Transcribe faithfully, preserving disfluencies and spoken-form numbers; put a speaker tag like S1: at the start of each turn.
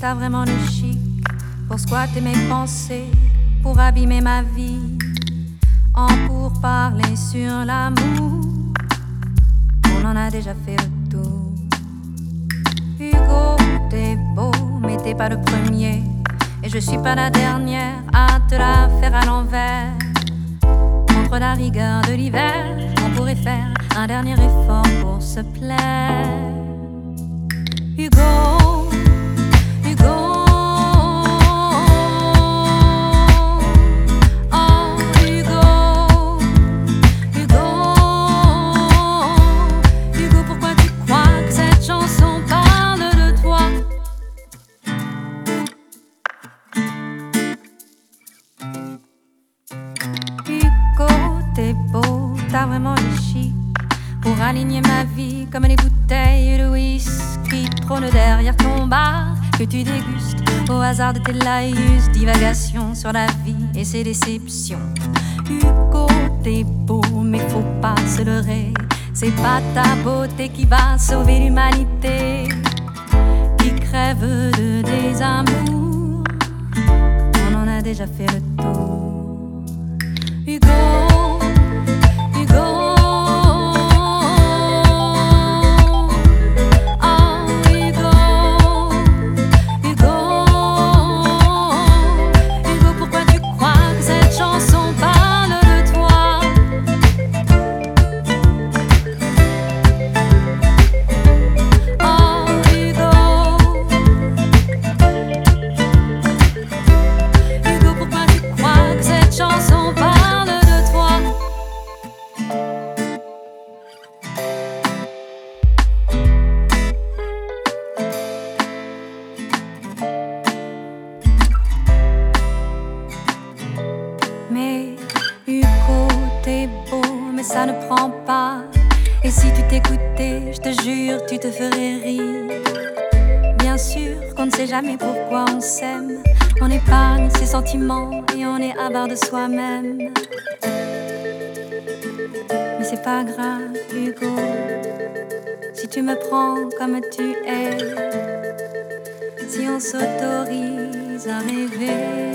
S1: t'as vraiment le chic pour squatter mes pensées, pour abîmer ma vie, en pourparler sur l'amour. On en a déjà fait le tour. Hugo, t'es beau, mais t'es pas le premier, et je suis pas la dernière à te la faire à l'envers. Contre la rigueur de l'hiver, on pourrait faire un dernier effort pour se plaire. Hugo, Hugo, oh Hugo, Hugo, Hugo, pourquoi tu crois que cette chanson parle de toi? Hugo, t'es beau, t'as vraiment le chic pour aligner ma vie comme les bouteilles de whisky trônent derrière ton bar que tu dégustes au hasard de tes laïus divagations sur la vie et ses déceptions. Hugo, t'es beau, mais faut pas se leurrer, c'est pas ta beauté qui va sauver l'humanité qui crève de désamour. On en a déjà fait le tour. Hugo, Hugo, mais Hugo, t'es beau, mais ça ne prend pas. Et si tu t'écoutais, je te jure, tu te ferais rire. Bien sûr qu'on ne sait jamais pourquoi on s'aime. On épargne ses sentiments et on est avare de soi-même. Mais c'est pas grave, Hugo, si tu me prends comme tu es, si on s'autorise à rêver.